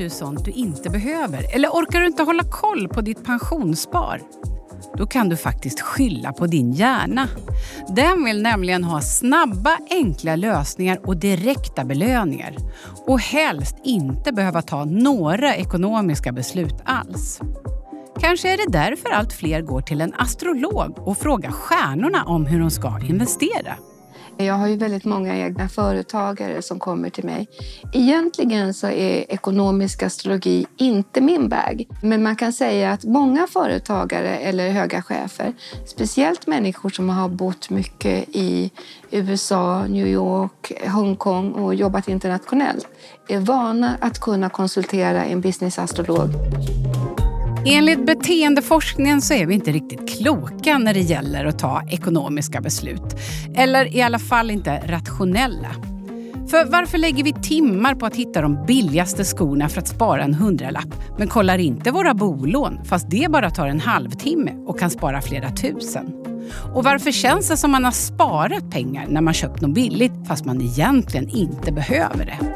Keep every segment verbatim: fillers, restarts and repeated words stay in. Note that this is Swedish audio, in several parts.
du sånt du inte behöver? Eller orkar du inte hålla koll på ditt pensionsspar? Då kan du faktiskt skylla på din hjärna. Den vill nämligen ha snabba, enkla lösningar och direkta belöningar. Och helst inte behöva ta några ekonomiska beslut alls. Kanske är det därför allt fler går till en astrolog och frågar stjärnorna om hur de ska investera. Jag har ju väldigt många egna företagare som kommer till mig. Egentligen så är ekonomisk astrologi inte min väg. Men man kan säga att många företagare eller höga chefer, speciellt människor som har bott mycket i U S A, New York, Hongkong och jobbat internationellt, är vana att kunna konsultera en businessastrolog. Enligt beteendeforskningen så är vi inte riktigt kloka när det gäller att ta ekonomiska beslut. Eller i alla fall inte rationella. För varför lägger vi timmar på att hitta de billigaste skorna för att spara en hundralapp, men kollar inte våra bolån fast det bara tar en halvtimme och kan spara flera tusen? Och varför känns det som man har sparat pengar när man köpt något billigt fast man egentligen inte behöver det?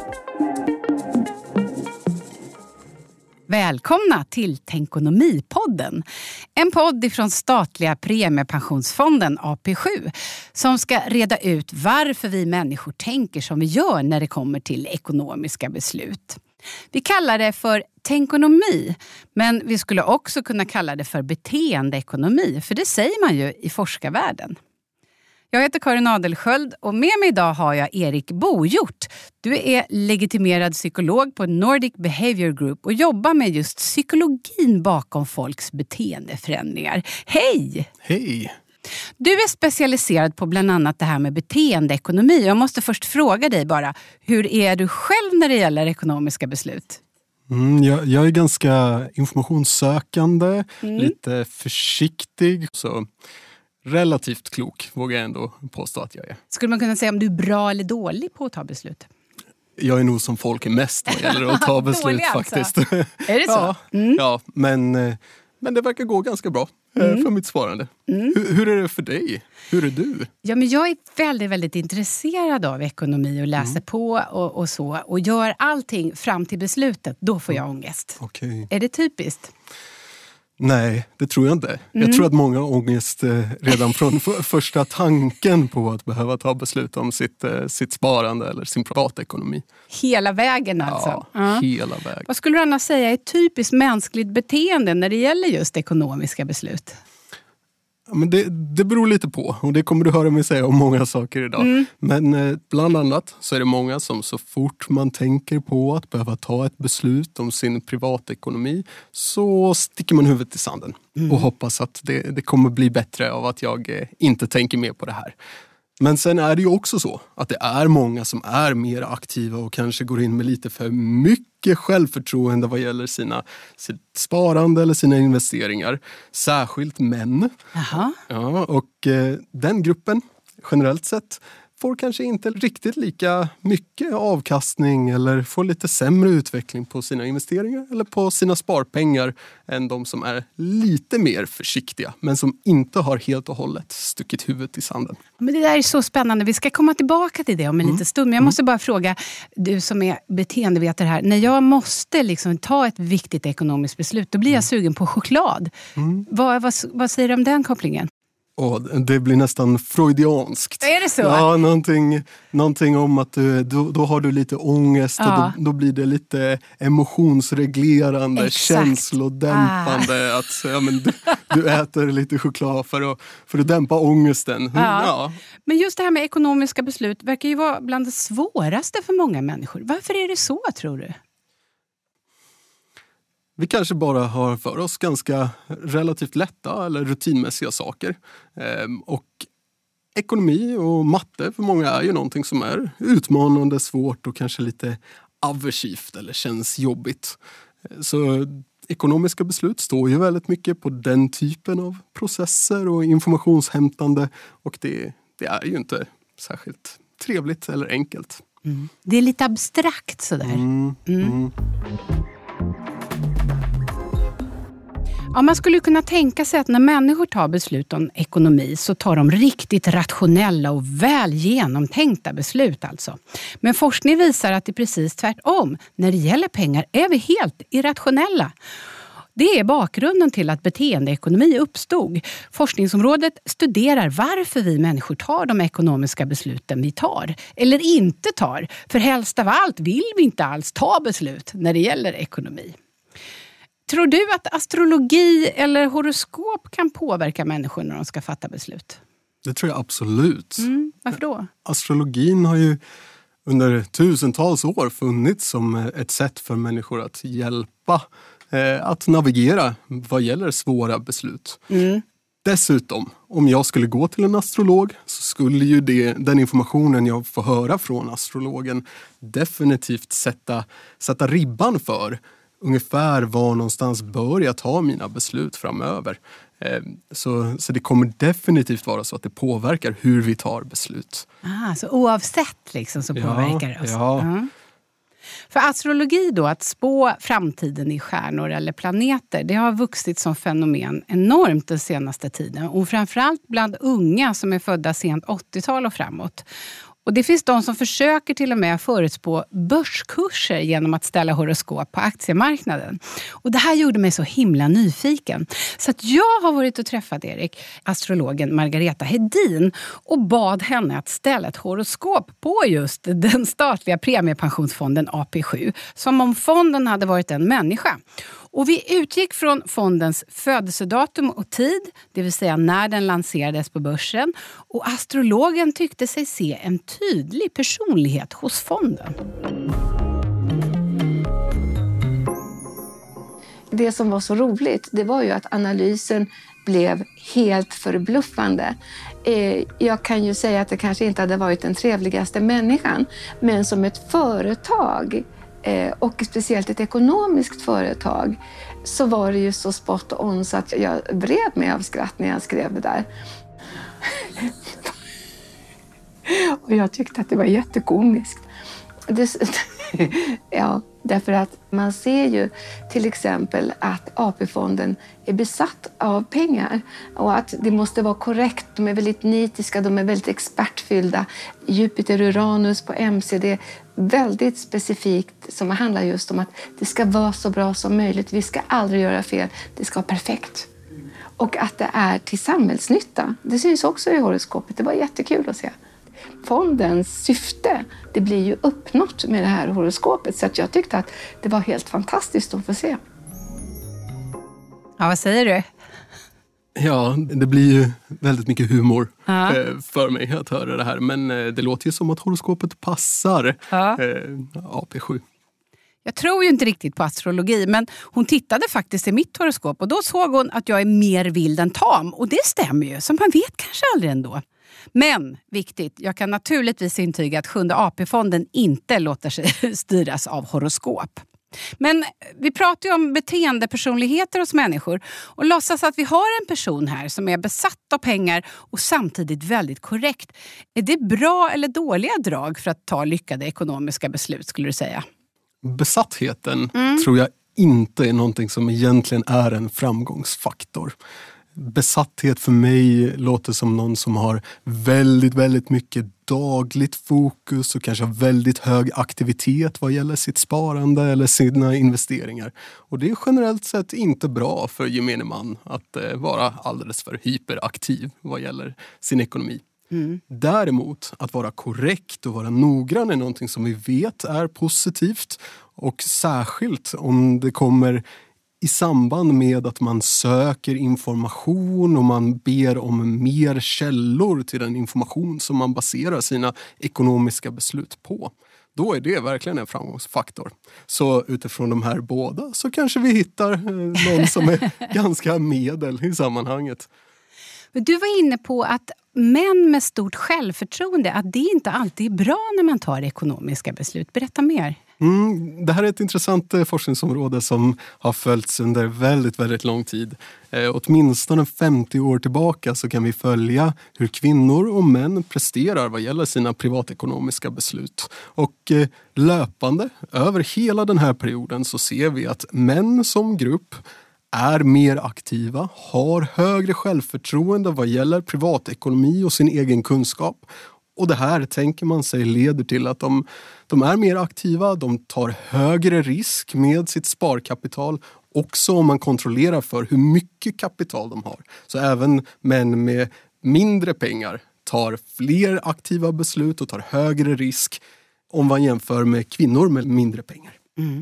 Välkomna till Tänkonomipodden. En podd ifrån statliga premiepensionsfonden A P sju som ska reda ut varför vi människor tänker som vi gör när det kommer till ekonomiska beslut. Vi kallar det för tänkonomi, men vi skulle också kunna kalla det för beteendeekonomi, för det säger man ju i forskarvärlden. Jag heter Karin Adelsköld och med mig idag har jag Erik Bojort. Du är legitimerad psykolog på Nordic Behavior Group och jobbar med just psykologin bakom folks beteendeförändringar. Hej! Hej! Du är specialiserad på bland annat det här med beteendeekonomi. Jag måste först fråga dig bara, hur är du själv när det gäller ekonomiska beslut? Mm, jag, jag är ganska informationssökande, mm. lite försiktig, så... relativt klok, vågar jag ändå påstå att jag är. Skulle man kunna säga om du är bra eller dålig på att ta beslut? Jag är nog som folk är mest vad gäller att ta beslut faktiskt. Alltså. Är det så? Ja, mm. ja men, men det verkar gå ganska bra mm. för mitt sparande. Mm. Hur, hur är det för dig? Hur är du? Ja, men jag är väldigt, väldigt intresserad av ekonomi och läser mm. på och, och så. Och gör allting fram till beslutet, då får jag mm. ångest. Okay. Är det typiskt? Nej, det tror jag inte. Mm. Jag tror att många har ångest eh, redan från f- första tanken på att behöva ta beslut om sitt, eh, sitt sparande eller sin privatekonomi. Hela vägen alltså? Ja, ja, hela vägen. Vad skulle du annars säga är ett typiskt mänskligt beteende när det gäller just ekonomiska beslut? Ja, men det, det beror lite på, och det kommer du höra mig säga om många saker idag. Mm. Men eh, bland annat så är det många som så fort man tänker på att behöva ta ett beslut om sin privatekonomi så sticker man huvudet i sanden mm. och hoppas att det, det kommer bli bättre av att jag eh, inte tänker mer på det här. Men sen är det ju också så att det är många som är mer aktiva och kanske går in med lite för mycket självförtroende vad gäller sina, sitt sparande eller sina investeringar. Särskilt män. Jaha. Ja, och eh, den gruppen generellt sett får kanske inte riktigt lika mycket avkastning eller får lite sämre utveckling på sina investeringar eller på sina sparpengar än de som är lite mer försiktiga men som inte har helt och hållet stuckit huvudet i sanden. Men det där är så spännande. Vi ska komma tillbaka till det om en mm. liten stund. Men jag måste bara fråga, du som är beteendevetare här. När jag måste liksom ta ett viktigt ekonomiskt beslut, då blir jag sugen på choklad. Mm. Vad, vad, vad säger du om den kopplingen? Oh, det blir nästan freudianskt. Är det så? Ja, någonting, någonting om att du, då, då har du lite ångest ja. och då, då blir det lite emotionsreglerande, exakt. Känslodämpande. Ah. Att ja, men du, du äter lite choklad för att, för att dämpa ångesten. Ja. Ja. Men just det här med ekonomiska beslut verkar ju vara bland det svåraste för många människor. Varför är det så, tror du? Vi kanske bara har för oss ganska relativt lätta eller rutinmässiga saker. Ehm, och ekonomi och matte för många är ju någonting som är utmanande, svårt och kanske lite aversivt eller känns jobbigt. Så ekonomiska beslut står ju väldigt mycket på den typen av processer och informationshämtande. Och det, det är ju inte särskilt trevligt eller enkelt. Mm. Det är lite abstrakt sådär. Mm. Mm. Mm. Ja, man skulle kunna tänka sig att när människor tar beslut om ekonomi så tar de riktigt rationella och väl genomtänkta beslut alltså. Men forskning visar att det är precis tvärtom. När det gäller pengar är vi helt irrationella. Det är bakgrunden till att beteendeekonomi uppstod. Forskningsområdet studerar varför vi människor tar de ekonomiska besluten vi tar eller inte tar. För helst av allt vill vi inte alls ta beslut när det gäller ekonomi. Tror du att astrologi eller horoskop kan påverka människor när de ska fatta beslut? Det tror jag absolut. Mm, varför då? Astrologin har ju under tusentals år funnits som ett sätt för människor att hjälpa eh, att navigera vad gäller svåra beslut. Mm. Dessutom, om jag skulle gå till en astrolog så skulle ju det, den informationen jag får höra från astrologen definitivt sätta, sätta ribban för ungefär var någonstans bör jag ta mina beslut framöver. Så, så det kommer definitivt vara så att det påverkar hur vi tar beslut. Ah, så oavsett liksom så påverkar det oss. Ja. Mm. För astrologi då, att spå framtiden i stjärnor eller planeter, det har vuxit som fenomen enormt den senaste tiden. Och framförallt bland unga som är födda sent åttiotal och framåt. Och det finns de som försöker till och med förutspå börskurser genom att ställa horoskop på aktiemarknaden. Och det här gjorde mig så himla nyfiken. Så att jag har varit och träffat Erik, astrologen Margareta Hedin, och bad henne att ställa ett horoskop på just den statliga premiepensionsfonden A P sju. Som om fonden hade varit en människa. Och vi utgick från fondens födelsedatum och tid, det vill säga när den lanserades på börsen. Och astrologen tyckte sig se en tydlig personlighet hos fonden. Det som var så roligt, det var ju att analysen blev helt förbluffande. Jag kan ju säga att det kanske inte hade varit den trevligaste människan, men som ett företag och speciellt ett ekonomiskt företag så var det ju så spot on så att jag vred mig av skratt när jag skrev det där. Och jag tyckte att det var jättekomiskt. Det, ja, därför att man ser ju till exempel att A P-fonden är besatt av pengar och att det måste vara korrekt. De är väldigt nitiska, de är väldigt expertfyllda. Jupiter Uranus på M C D, väldigt specifikt, som handlar just om att det ska vara så bra som möjligt. Vi ska aldrig göra fel, det ska vara perfekt. Och att det är till samhällsnytta. Det syns också i horoskopet, det var jättekul att se. Fondens syfte, det blir ju uppnått med det här horoskopet. Så att jag tyckte att det var helt fantastiskt att få se. Ja, vad säger du? Ja, det blir ju väldigt mycket humor ja. för mig att höra det här. Men det låter ju som att horoskopet passar ja. A P sju. Jag tror ju inte riktigt på astrologi, men hon tittade faktiskt i mitt horoskop och då såg hon att jag är mer vild än tam. Och det stämmer ju, så man vet kanske aldrig ändå. Men, viktigt, jag kan naturligtvis intyga att sjunde A P-fonden inte låter sig styras av horoskop. Men vi pratar ju om beteendepersonligheter hos människor och låtsas att vi har en person här som är besatt av pengar och samtidigt väldigt korrekt. Är det bra eller dåliga drag för att ta lyckade ekonomiska beslut, skulle du säga? Besattheten mm. tror jag inte är någonting som egentligen är en framgångsfaktor. Besatthet för mig låter som någon som har väldigt, väldigt mycket dagligt fokus och kanske har väldigt hög aktivitet vad gäller sitt sparande eller sina investeringar. Och det är generellt sett inte bra för gemene man att vara alldeles för hyperaktiv vad gäller sin ekonomi. Mm. Däremot att vara korrekt och vara noggrann är någonting som vi vet är positivt, och särskilt om det kommer i samband med att man söker information och man ber om mer källor till den information som man baserar sina ekonomiska beslut på. Då är det verkligen en framgångsfaktor. Så utifrån de här båda så kanske vi hittar någon som är ganska medel i sammanhanget. Du var inne på att män med stort självförtroende, att det inte alltid är bra när man tar ekonomiska beslut. Berätta mer. Mm, det här är ett intressant eh, forskningsområde som har följts under väldigt, väldigt lång tid. Eh, åtminstone femtio år tillbaka så kan vi följa hur kvinnor och män presterar vad gäller sina privatekonomiska beslut. Och eh, löpande över hela den här perioden så ser vi att män som grupp är mer aktiva, har högre självförtroende vad gäller privatekonomi och sin egen kunskap. Och det här tänker man sig leder till att de, de är mer aktiva, de tar högre risk med sitt sparkapital, också om man kontrollerar för hur mycket kapital de har. Så även män med mindre pengar tar fler aktiva beslut och tar högre risk om man jämför med kvinnor med mindre pengar. Mm.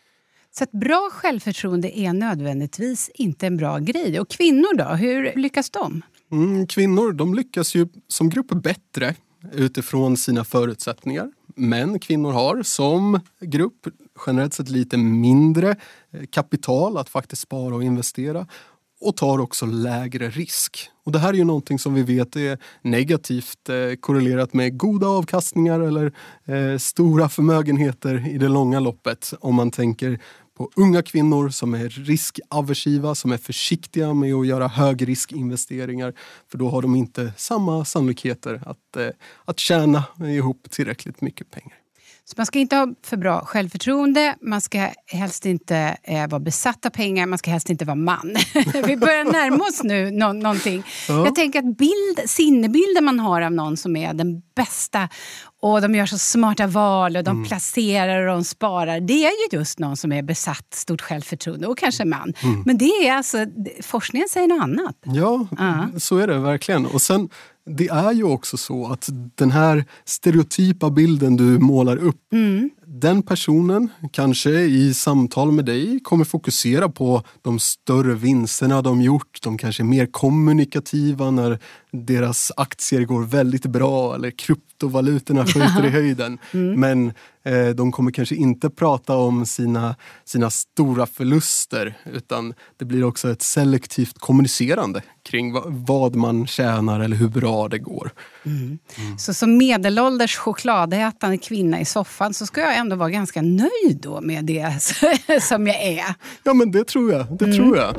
Så ett bra självförtroende är nödvändigtvis inte en bra grej. Och kvinnor då, hur lyckas de? Mm, kvinnor, de lyckas ju som grupp bättre utifrån sina förutsättningar. Men kvinnor har som grupp generellt sett lite mindre kapital att faktiskt spara och investera. Och tar också lägre risk. Och det här är ju någonting som vi vet är negativt eh, korrelerat med goda avkastningar eller eh, stora förmögenheter i det långa loppet. Om man tänker på unga kvinnor som är riskaversiva, som är försiktiga med att göra högriskinvesteringar. För då har de inte samma sannolikheter att, eh, att tjäna ihop tillräckligt mycket pengar. Så man ska inte ha för bra självförtroende, man ska helst inte eh, vara besatt av pengar, man ska helst inte vara man. Vi börjar närma oss nu nå- någonting. Ja. Jag tänker att bild, sinnebilden man har av någon som är den bästa och de gör så smarta val och de mm. placerar och de sparar. Det är ju just någon som är besatt, stort självförtroende och kanske man. Mm. Men det är alltså, forskningen säger något annat. Ja, uh. så är det verkligen. Och sen det är ju också så att den här stereotypa bilden du målar upp, mm. den personen kanske i samtal med dig kommer fokusera på de större vinsterna de gjort. De kanske är mer kommunikativa när deras aktier går väldigt bra eller kryptovalutorna skjuter i höjden. Mm. Men eh, de kommer kanske inte prata om sina, sina stora förluster, utan det blir också ett selektivt kommunicerande kring va, vad man tjänar eller hur bra det går. Mm. Mm. Så som medelålders chokladätande kvinna i soffan så ska jag ändå vara ganska nöjd då med det som jag är. Ja, men det tror jag. Det mm. tror jag.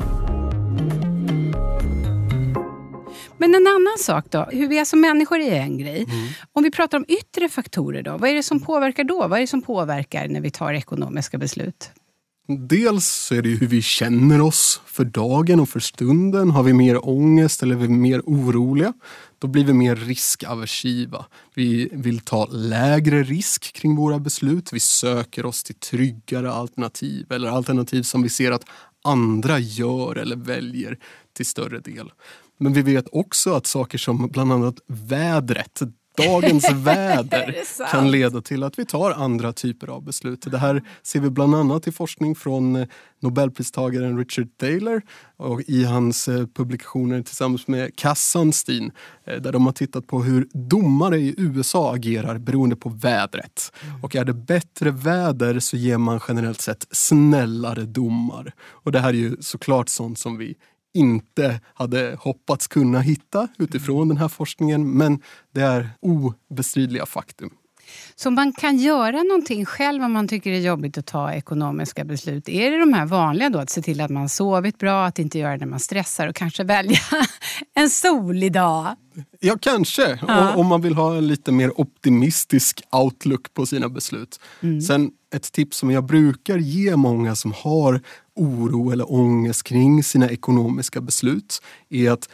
Men en annan sak då, hur vi är som människor är en grej. Mm. Om vi pratar om yttre faktorer då, vad är det som påverkar då? Vad är det som påverkar när vi tar ekonomiska beslut? Dels så är det ju hur vi känner oss för dagen och för stunden. Har vi mer ångest eller är vi mer oroliga? Då blir vi mer riskaversiva. Vi vill ta lägre risk kring våra beslut. Vi söker oss till tryggare alternativ eller alternativ som vi ser att andra gör eller väljer till större del. Men vi vet också att saker som bland annat vädret, dagens väder kan leda till att vi tar andra typer av beslut. Det här ser vi bland annat i forskning från Nobelpristagaren Richard Thaler och i hans publikationer tillsammans med Cass Sunstein, där de har tittat på hur domare i U S A agerar beroende på vädret. Och är det bättre väder så ger man generellt sett snällare domar. Och det här är ju såklart sånt som vi inte hade hoppats kunna hitta utifrån den här forskningen, men det är obestridliga faktum. Så man kan göra någonting själv om man tycker det är jobbigt att ta ekonomiska beslut. Är det de här vanliga då, att se till att man sovit bra, att inte göra det när man stressar och kanske välja en solig dag? Ja, kanske. Ja. Om man vill ha en lite mer optimistisk outlook på sina beslut. Mm. Sen ett tips som jag brukar ge många som har oro eller ångest kring sina ekonomiska beslut är att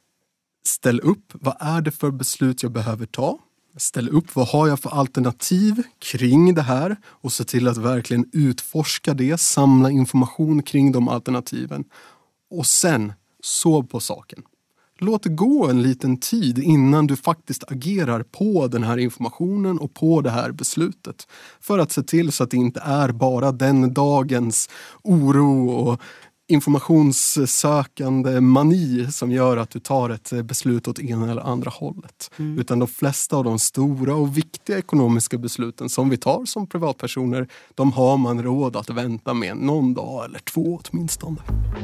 ställa upp, vad är det för beslut jag behöver ta? Ställ upp, vad har jag för alternativ kring det här och se till att verkligen utforska det, samla information kring de alternativen och sen sov på saken. Låt det gå en liten tid innan du faktiskt agerar på den här informationen och på det här beslutet. För att se till så att det inte är bara den dagens oro och informationssökande mani som gör att du tar ett beslut åt ena eller andra hållet. Mm. Utan de flesta av de stora och viktiga ekonomiska besluten som vi tar som privatpersoner, de har man råd att vänta med någon dag eller två åtminstone.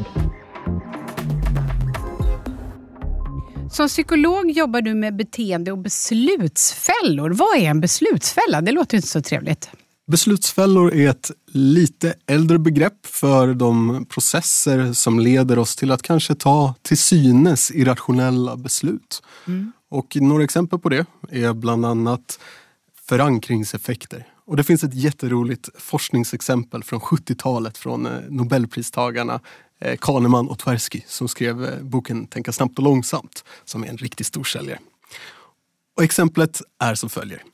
Som psykolog jobbar du med beteende- och beslutsfällor. Vad är en beslutsfälla? Det låter inte så trevligt. Beslutsfällor är ett lite äldre begrepp för de processer som leder oss till att kanske ta till synes irrationella beslut. Mm. Och några exempel på det är bland annat förankringseffekter. Och det finns ett jätteroligt forskningsexempel från sjuttiotalet från Nobelpristagarna Kahneman och Tversky som skrev boken Tänka snabbt och långsamt, som är en riktigt stor säljare. Och exemplet är som följer.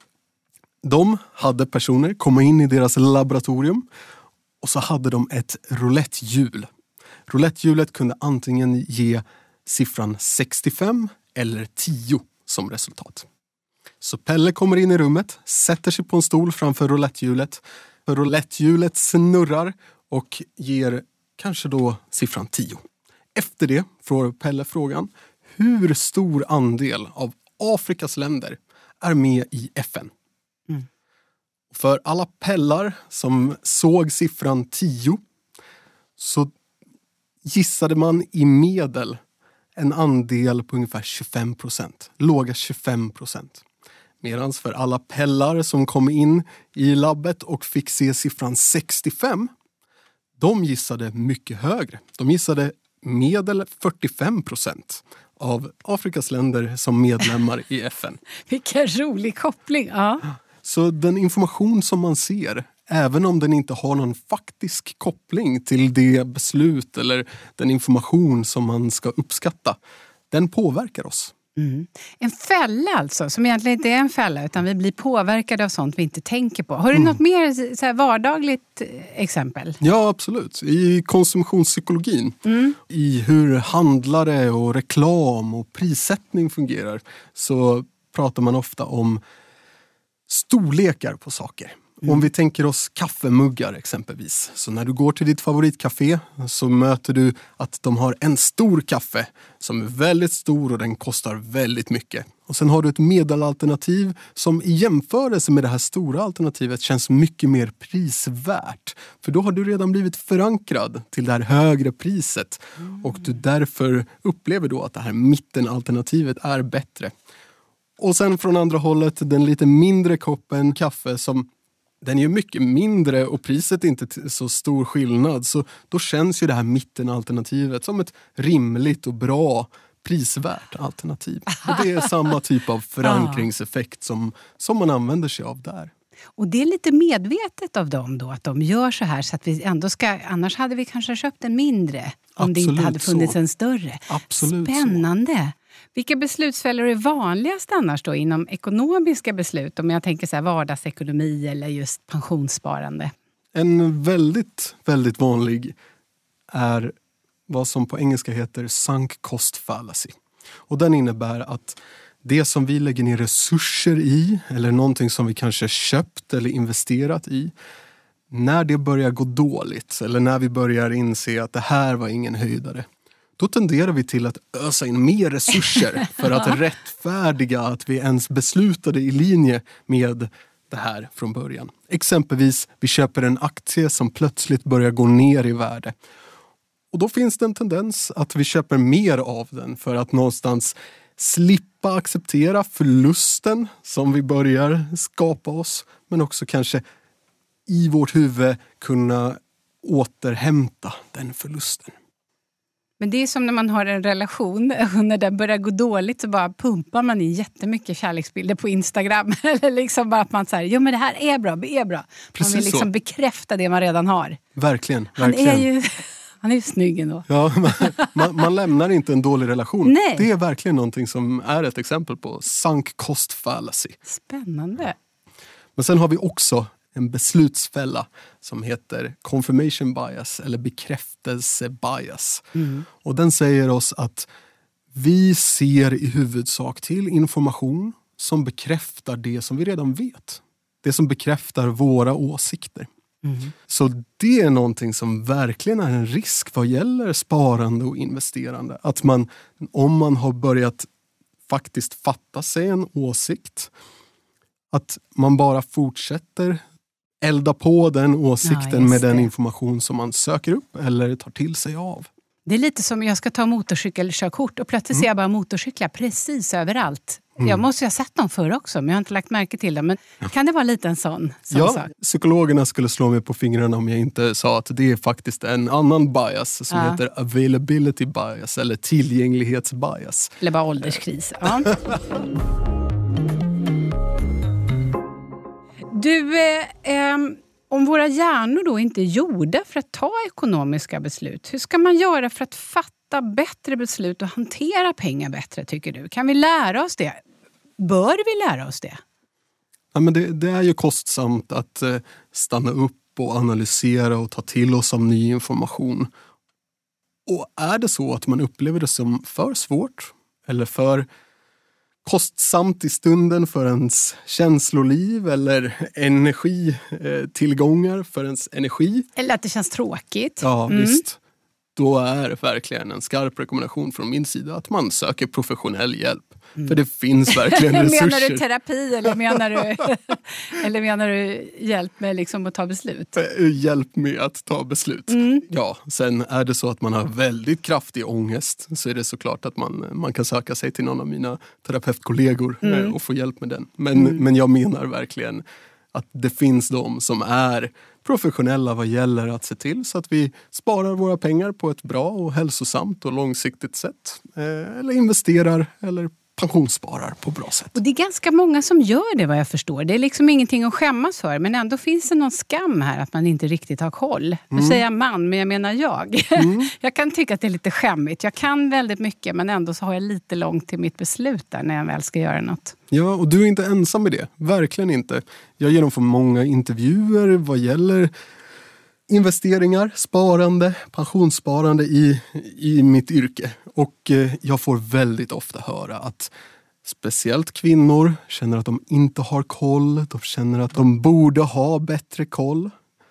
De hade personer komma in i deras laboratorium och så hade de ett roulettehjul. Roulettehjulet kunde antingen ge siffran sextiofem eller tio som resultat. Så Pelle kommer in i rummet, sätter sig på en stol framför roulettehjulet. Roulettehjulet snurrar och ger kanske då siffran tio. Efter det får Pelle frågan, hur stor andel av Afrikas länder är med i F N? Mm. För alla pellar som såg siffran tio så gissade man i medel en andel på ungefär tjugofem procent. Låga tjugofem procent. Medan för alla pellar som kom in i labbet och fick se siffran sextiofem, de gissade mycket högre. De gissade medel fyrtiofem procent av Afrikas länder som medlemmar i F N. Vilken rolig koppling, ja. Så den information som man ser, även om den inte har någon faktisk koppling till det beslut eller den information som man ska uppskatta, den påverkar oss. Mm. En fälla alltså, som egentligen inte är en fälla utan vi blir påverkade av sånt vi inte tänker på. Har du mm. något mer så här vardagligt exempel? Ja, absolut. I konsumtionspsykologin, mm. i hur handlare och reklam och prissättning fungerar, så pratar man ofta om storlekar på saker. Mm. Om vi tänker oss kaffemuggar exempelvis. Så när du går till ditt favoritcafé så möter du att de har en stor kaffe som är väldigt stor och den kostar väldigt mycket. Och sen har du ett medelalternativ som i jämförelse med det här stora alternativet känns mycket mer prisvärt. För då har du redan blivit förankrad till det här högre priset. Mm. Och du därför upplever då att det här mittenalternativet är bättre. Och sen från andra hållet den lite mindre koppen kaffe som den är ju mycket mindre och priset är inte så stor skillnad. Så då känns ju det här mittenalternativet som ett rimligt och bra prisvärt alternativ. Och det är samma typ av förankringseffekt som, som man använder sig av där. Och det är lite medvetet av dem då att de gör så här så att vi ändå ska, annars hade vi kanske köpt en mindre om Absolut det inte hade funnits så. en större. Absolut Spännande. Så. Vilka beslutsfällor är vanligast annars då inom ekonomiska beslut? Om jag tänker så här vardagsekonomi eller just pensionssparande. En väldigt, väldigt vanlig är vad som på engelska heter sunk cost fallacy. Och den innebär att det som vi lägger ner resurser i eller någonting som vi kanske köpt eller investerat i, när det börjar gå dåligt eller när vi börjar inse att det här var ingen höjdare, då tenderar vi till att ösa in mer resurser för att rättfärdiga att vi ens beslutade i linje med det här från början. Exempelvis, vi köper en aktie som plötsligt börjar gå ner i värde. Och då finns det en tendens att vi köper mer av den för att någonstans slippa acceptera förlusten som vi börjar skapa oss. Men också kanske i vårt huvud kunna återhämta den förlusten. Men det är som när man har en relation och när den börjar gå dåligt så bara pumpar man in jättemycket kärleksbilder på Instagram. Eller liksom bara att man säger, jo men det här är bra, det är bra. Precis man vill liksom så. bekräfta det man redan har. Verkligen, Han verkligen. är ju, han är ju snygg ändå. Ja, man, man, man lämnar inte en dålig relation. Nej. Det är verkligen någonting som är ett exempel på sunk cost fallacy. Spännande. Men sen har vi också en beslutsfälla som heter confirmation bias eller bekräftelse bias. Mm. Och den säger oss att vi ser i huvudsak till information som bekräftar det som vi redan vet. Det som bekräftar våra åsikter. Mm. Så det är någonting som verkligen är en risk vad gäller sparande och investerande. Att man, om man har börjat faktiskt fatta sig en åsikt, att man bara fortsätter elda på den åsikten ja, med den information som man söker upp eller tar till sig av. Det är lite som jag ska ta motorcykelkörkort och plötsligt mm. ser jag bara motorcyklar precis överallt. Mm. Jag måste ju ha sett dem förr också men jag har inte lagt märke till dem. Men kan det vara lite en sån, sån ja, sak? Psykologerna skulle slå mig på fingrarna om jag inte sa att det är faktiskt en annan bias som ja. heter availability bias eller tillgänglighetsbias. Eller bara ålderskris. Ja. Du, eh, eh, om våra hjärnor då inte är gjorda för att ta ekonomiska beslut, hur ska man göra för att fatta bättre beslut och hantera pengar bättre, tycker du? Kan vi lära oss det? Bör vi lära oss det? Ja, men det, det är ju kostsamt att eh, stanna upp och analysera och ta till oss av ny information. Och är det så att man upplever det som för svårt eller för kostsamt i stunden för ens känsloliv eller energitillgångar för ens energi. Eller att det känns tråkigt. Ja, mm. visst. Då är verkligen en skarp rekommendation från min sida att man söker professionell hjälp. Mm. För det finns verkligen resurser. Menar du terapi eller menar du, eller menar du hjälp med liksom att ta beslut? Hjälp med att ta beslut. Mm. Ja, sen är det så att man har väldigt kraftig ångest så är det såklart att man, man kan söka sig till någon av mina terapeutkollegor mm. och få hjälp med den. Men, mm. men jag menar verkligen att det finns de som är professionella vad gäller att se till så att vi sparar våra pengar på ett bra och hälsosamt och långsiktigt sätt. Eller investerar eller pensionssparar på bra sätt. Och det är ganska många som gör det, vad jag förstår. Det är liksom ingenting att skämmas för, men ändå finns det någon skam här att man inte riktigt har koll. Nu mm. säger jag man, men jag menar jag. Mm. Jag kan tycka att det är lite skämmigt. Jag kan väldigt mycket, men ändå så har jag lite långt till mitt beslut där när jag väl ska göra något. Ja, och du är inte ensam med det. Verkligen inte. Jag genomför många intervjuer vad gäller investeringar, sparande, pensionssparande i, i mitt yrke. Och eh, jag får väldigt ofta höra att speciellt kvinnor känner att de inte har koll. De känner att de borde ha bättre koll.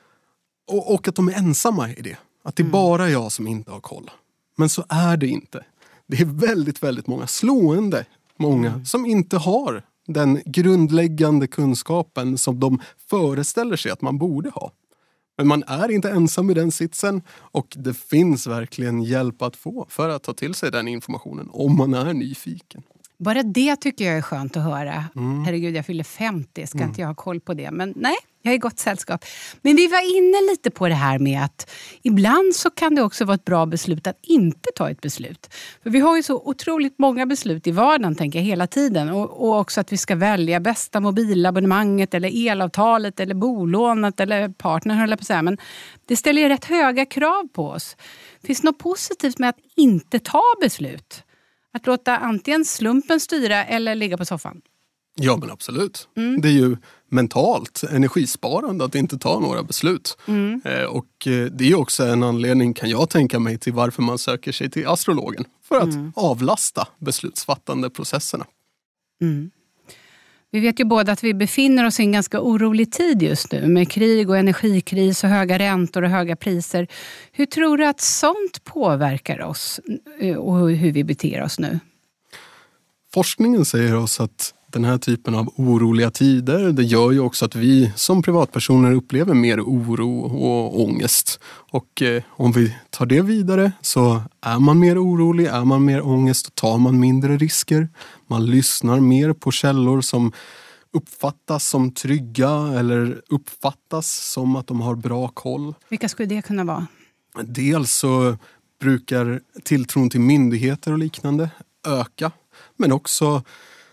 Och, och att de är ensamma i det. Att det är bara jag som inte har koll. Men så är det inte. Det är väldigt, väldigt många, slående många mm. som inte har den grundläggande kunskapen som de föreställer sig att man borde ha. Men man är inte ensam i den sitsen och det finns verkligen hjälp att få för att ta till sig den informationen om man är nyfiken. Bara det tycker jag är skönt att höra. Mm. Herregud, jag fyller femtio, ska mm. inte jag ha koll på det. Men nej, jag är i gott sällskap. Men vi var inne lite på det här med att ibland så kan det också vara ett bra beslut att inte ta ett beslut. För vi har ju så otroligt många beslut i vardagen, tänker jag, hela tiden. Och, och också att vi ska välja bästa mobilabonnemanget eller elavtalet eller bolånet eller partner, höll jag på att säga. Men det ställer ju rätt höga krav på oss. Finns det något positivt med att inte ta beslut? Att låta antingen slumpen styra eller ligga på soffan? Ja, men absolut. Mm. Det är ju mentalt energisparande att inte ta några beslut. Mm. Eh, och eh, det är också en anledning, kan jag tänka mig, till varför man söker sig till astrologen. För att mm. avlasta beslutsfattande processerna. Mm. Vi vet ju båda att vi befinner oss i en ganska orolig tid just nu med krig och energikris och höga räntor och höga priser. Hur tror du att sånt påverkar oss och hur vi beter oss nu? Forskningen säger oss att den här typen av oroliga tider, det gör ju också att vi som privatpersoner upplever mer oro och ångest. Och eh, om vi tar det vidare så är man mer orolig, är man mer ångest och tar man mindre risker. Man lyssnar mer på källor som uppfattas som trygga eller uppfattas som att de har bra koll. Vilka skulle det kunna vara? Dels så brukar tilltron till myndigheter och liknande öka, men också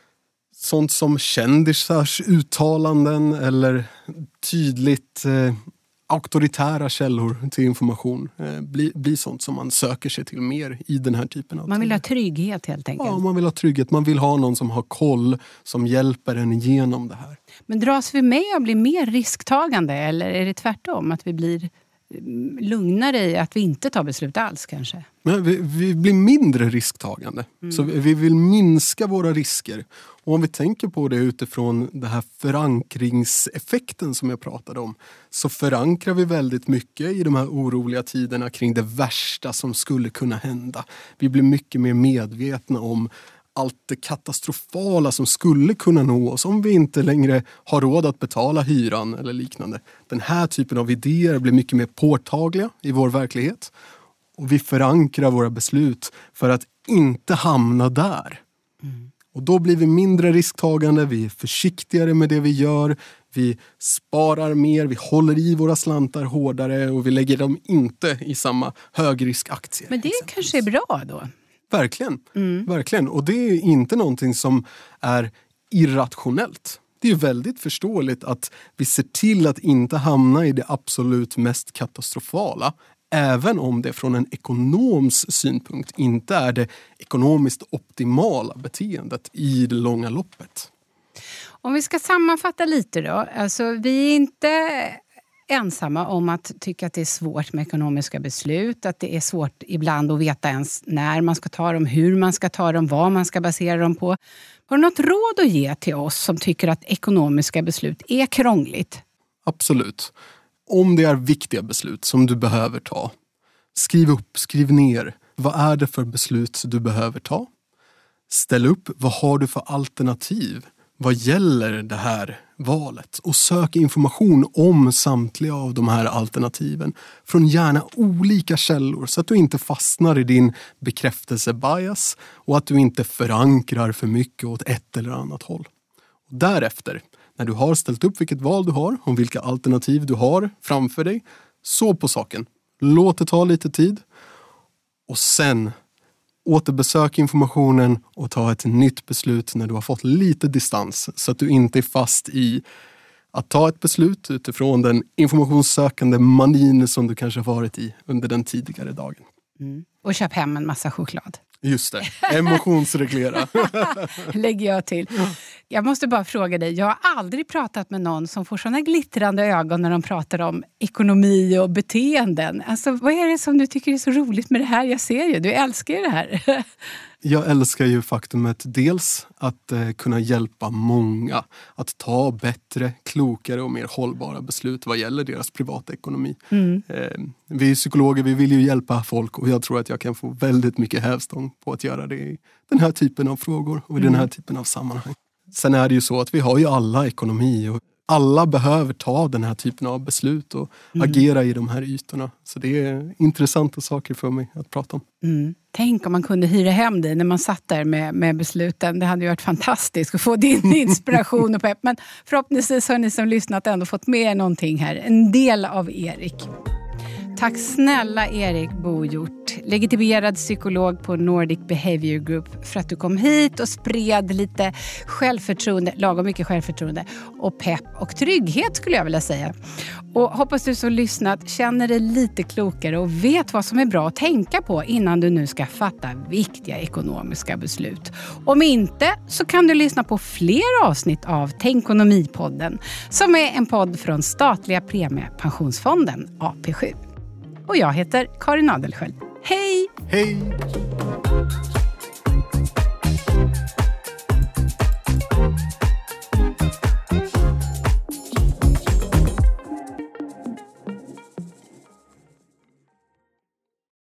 sånt som kändisars uttalanden eller tydligt eh, auktoritära källor till information eh, blir, blir sånt som man söker sig till mer i den här typen av Man vill tider. ha trygghet helt enkelt. Ja, man vill ha trygghet. Man vill ha någon som har koll, som hjälper en igenom det här. Men dras vi med och blir mer risktagande eller är det tvärtom att vi blir lugnare i att vi inte tar beslut alls kanske? Men vi, vi blir mindre risktagande. Mm. Så vi, vi vill minska våra risker. Och om vi tänker på det utifrån den här förankringseffekten som jag pratade om, så förankrar vi väldigt mycket i de här oroliga tiderna kring det värsta som skulle kunna hända. Vi blir mycket mer medvetna om allt det katastrofala som skulle kunna nå oss om vi inte längre har råd att betala hyran eller liknande. Den här typen av idéer blir mycket mer påtagliga i vår verklighet. Och vi förankrar våra beslut för att inte hamna där. Mm. Och då blir vi mindre risktagande, vi är försiktigare med det vi gör. Vi sparar mer, vi håller i våra slantar hårdare och vi lägger dem inte i samma högriskaktier. Men det kanske är bra då? Verkligen, mm. verkligen. Och det är inte någonting som är irrationellt. Det är ju väldigt förståeligt att vi ser till att inte hamna i det absolut mest katastrofala, även om det från en ekonoms synpunkt inte är det ekonomiskt optimala beteendet i det långa loppet. Om vi ska sammanfatta lite då, alltså vi är inte ensamma om att tycka att det är svårt med ekonomiska beslut, att det är svårt ibland att veta ens när man ska ta dem, hur man ska ta dem, vad man ska basera dem på. Har du något råd att ge till oss som tycker att ekonomiska beslut är krångligt? Absolut. Om det är viktiga beslut som du behöver ta, skriv upp, skriv ner. Vad är det för beslut du behöver ta? Ställ upp, vad har du för alternativ? Vad gäller det här valet? Och sök information om samtliga av de här alternativen från gärna olika källor så att du inte fastnar i din bekräftelsebias och att du inte förankrar för mycket åt ett eller annat håll. Och därefter, när du har ställt upp vilket val du har och vilka alternativ du har framför dig, så på saken. Låt det ta lite tid och sen återbesök informationen och ta ett nytt beslut när du har fått lite distans så att du inte är fast i att ta ett beslut utifrån den informationssökande manin som du kanske har varit i under den tidigare dagen. Mm. Och köp hem en massa choklad. Just det, emotionsreglera. Lägger jag till. Jag måste bara fråga dig, jag har aldrig pratat med någon som får såna glittrande ögon när de pratar om ekonomi och beteenden. Alltså vad är det som du tycker är så roligt med det här? Jag ser ju, du älskar ju det här. Jag älskar ju faktumet dels att eh, kunna hjälpa många att ta bättre, klokare och mer hållbara beslut vad gäller deras privata ekonomi. Mm. Eh, vi är psykologer, vi vill ju hjälpa folk och jag tror att jag kan få väldigt mycket hävstång på att göra det i den här typen av frågor och i mm. den här typen av sammanhang. Sen är det ju så att vi har ju alla ekonomi och alla behöver ta den här typen av beslut och mm. agera i de här ytorna. Så det är intressanta saker för mig att prata om. Mm. Tänk om man kunde hyra hem dig när man satt där med, med besluten. Det hade ju varit fantastiskt att få din inspiration och pepp. Men förhoppningsvis har ni som lyssnat ändå fått med er någonting här. En del av Erik. Tack snälla Erik Bojort, legitimerad psykolog på Nordic Behavior Group, för att du kom hit och spred lite självförtroende, lagom mycket självförtroende och pepp och trygghet skulle jag vilja säga. Och hoppas du som lyssnat känner dig lite klokare och vet vad som är bra att tänka på innan du nu ska fatta viktiga ekonomiska beslut. Om inte så kan du lyssna på fler avsnitt av Tänkonomipodden som är en podd från statliga premiepensionsfonden A P sju. Och jag heter Karin Adelsköld. Hej! Hej!